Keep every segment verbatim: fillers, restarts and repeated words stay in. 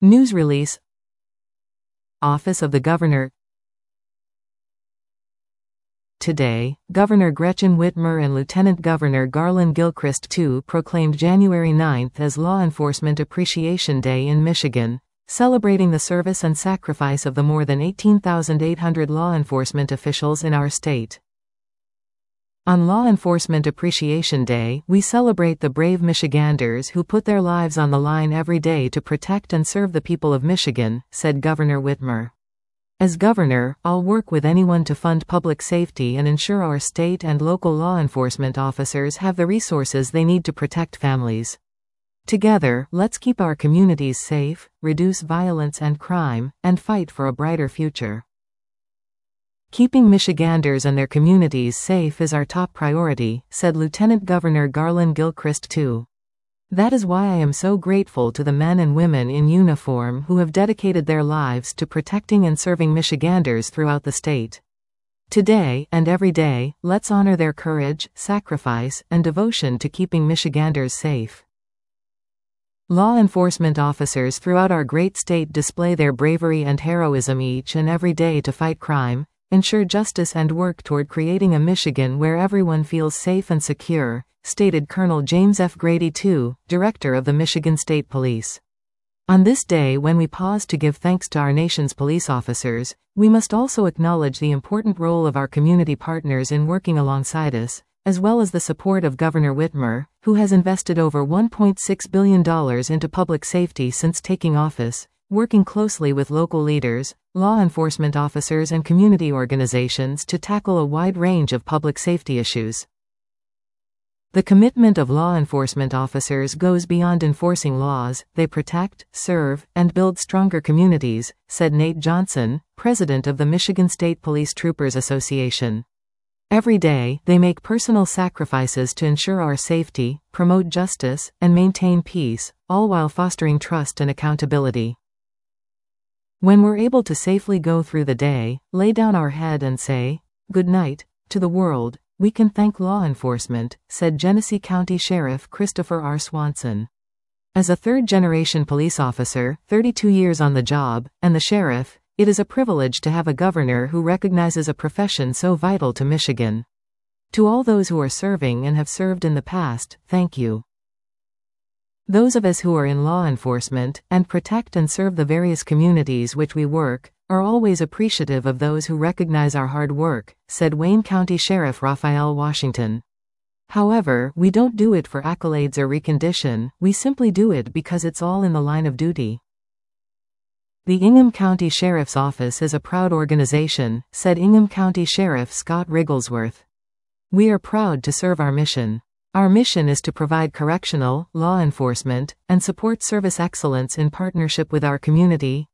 News release. Office of the Governor. Today, Governor Gretchen Whitmer and Lieutenant Governor Garlin Gilchrist the second proclaimed January ninth as Law Enforcement Appreciation Day in Michigan, celebrating the service and sacrifice of the more than eighteen thousand eight hundred law enforcement officials in our state. On Law Enforcement Appreciation Day, we celebrate the brave Michiganders who put their lives on the line every day to protect and serve the people of Michigan, said Governor Whitmer. As governor, I'll work with anyone to fund public safety and ensure our state and local law enforcement officers have the resources they need to protect families. Together, let's keep our communities safe, reduce violence and crime, and fight for a brighter future. Keeping Michiganders and their communities safe is our top priority, said Lieutenant Governor Garlin Gilchrist the second. That is why I am so grateful to the men and women in uniform who have dedicated their lives to protecting and serving Michiganders throughout the state. Today, and every day, let's honor their courage, sacrifice, and devotion to keeping Michiganders safe. Law enforcement officers throughout our great state display their bravery and heroism each and every day to fight crime, ensure justice and work toward creating a Michigan where everyone feels safe and secure, stated Colonel James F. Grady the second, Director of the Michigan State Police. On this day when we pause to give thanks to our nation's police officers, we must also acknowledge the important role of our community partners in working alongside us, as well as the support of Governor Whitmer, who has invested over one point six billion dollars into public safety since taking office, working closely with local leaders, law enforcement officers and community organizations to tackle a wide range of public safety issues. The commitment of law enforcement officers goes beyond enforcing laws, they protect, serve, and build stronger communities, said Nate Johnson, president of the Michigan State Police Troopers Association. Every day, they make personal sacrifices to ensure our safety, promote justice, and maintain peace, all while fostering trust and accountability. When we're able to safely go through the day, lay down our head and say, "Good night," to the world, we can thank law enforcement, said Genesee County Sheriff Christopher R. Swanson. As a third-generation police officer, thirty-two years on the job, and the sheriff, it is a privilege to have a governor who recognizes a profession so vital to Michigan. To all those who are serving and have served in the past, thank you. Those of us who are in law enforcement, and protect and serve the various communities which we work, are always appreciative of those who recognize our hard work, said Wayne County Sheriff Raphael Washington. However, we don't do it for accolades or recognition, we simply do it because it's all in the line of duty. The Ingham County Sheriff's Office is a proud organization, said Ingham County Sheriff Scott Rigglesworth. We are proud to serve our mission. Our mission is to provide correctional, law enforcement, and support service excellence in partnership with our community.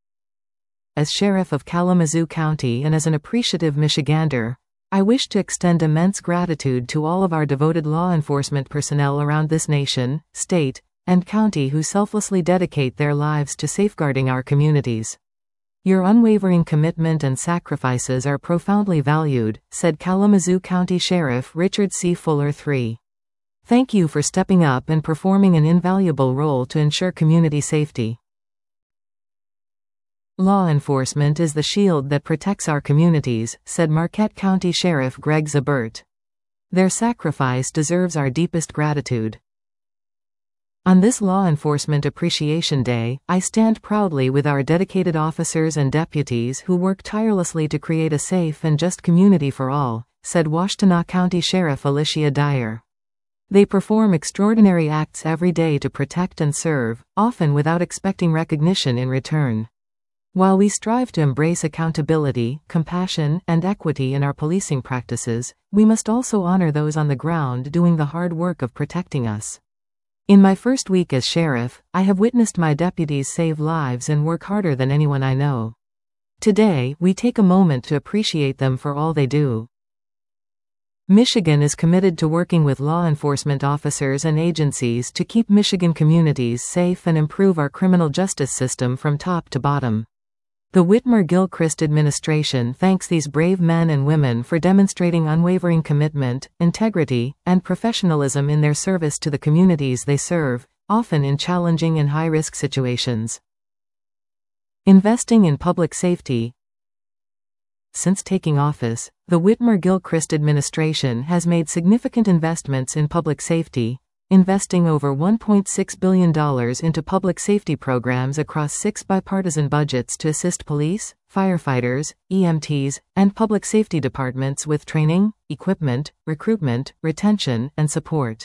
As Sheriff of Kalamazoo County and as an appreciative Michigander, I wish to extend immense gratitude to all of our devoted law enforcement personnel around this nation, state, and county who selflessly dedicate their lives to safeguarding our communities. Your unwavering commitment and sacrifices are profoundly valued, said Kalamazoo County Sheriff Richard C. Fuller the third. Thank you for stepping up and performing an invaluable role to ensure community safety. Law enforcement is the shield that protects our communities, said Marquette County Sheriff Greg Zabert. Their sacrifice deserves our deepest gratitude. On this Law Enforcement Appreciation Day, I stand proudly with our dedicated officers and deputies who work tirelessly to create a safe and just community for all, said Washtenaw County Sheriff Alicia Dyer. They perform extraordinary acts every day to protect and serve, often without expecting recognition in return. While we strive to embrace accountability, compassion, and equity in our policing practices, we must also honor those on the ground doing the hard work of protecting us. In my first week as sheriff, I have witnessed my deputies save lives and work harder than anyone I know. Today, we take a moment to appreciate them for all they do. Michigan is committed to working with law enforcement officers and agencies to keep Michigan communities safe and improve our criminal justice system from top to bottom. The Whitmer-Gilchrist administration thanks these brave men and women for demonstrating unwavering commitment, integrity, and professionalism in their service to the communities they serve, often in challenging and high-risk situations. Investing in public safety. Since taking office, the Whitmer-Gilchrist administration has made significant investments in public safety, investing over one point six billion dollars into public safety programs across six bipartisan budgets to assist police, firefighters, E M Ts, and public safety departments with training, equipment, recruitment, retention, and support.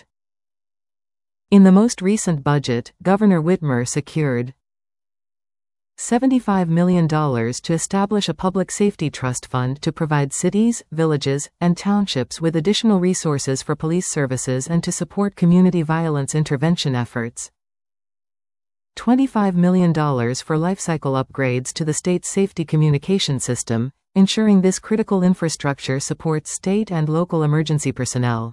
In the most recent budget, Governor Whitmer secured seventy-five million dollars to establish a public safety trust fund to provide cities, villages, and townships with additional resources for police services and to support community violence intervention efforts. twenty-five million dollars for lifecycle upgrades to the state's safety communication system, ensuring this critical infrastructure supports state and local emergency personnel.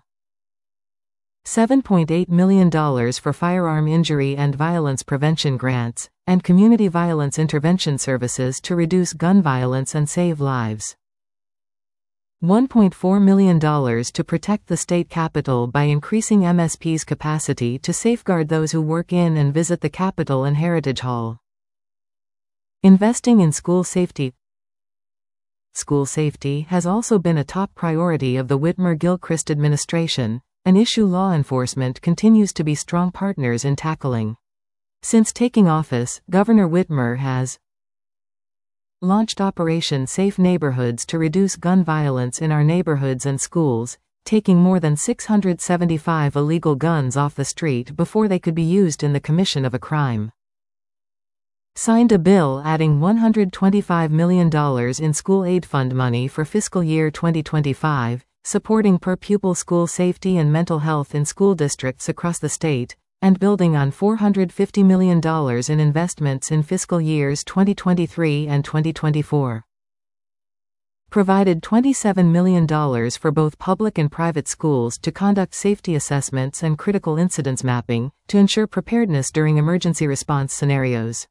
seven point eight million dollars for firearm injury and violence prevention grants, and community violence intervention services to reduce gun violence and save lives. one point four million dollars to protect the state capitol by increasing M S P's capacity to safeguard those who work in and visit the Capitol and Heritage Hall. Investing in school safety. School safety has also been a top priority of the Whitmer-Gilchrist administration, an issue law enforcement continues to be strong partners in tackling. Since taking office, Governor Whitmer has launched Operation Safe Neighborhoods to reduce gun violence in our neighborhoods and schools, taking more than six hundred seventy-five illegal guns off the street before they could be used in the commission of a crime. Signed a bill adding one hundred twenty-five million dollars in school aid fund money for fiscal year twenty twenty-five, supporting per-pupil school safety and mental health in school districts across the state, and building on four hundred fifty million dollars in investments in fiscal years twenty twenty-three and twenty twenty-four. Provided twenty-seven million dollars for both public and private schools to conduct safety assessments and critical incidents mapping, to ensure preparedness during emergency response scenarios.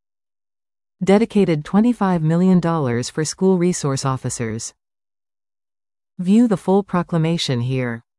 Dedicated twenty-five million dollars for school resource officers. View the full proclamation here.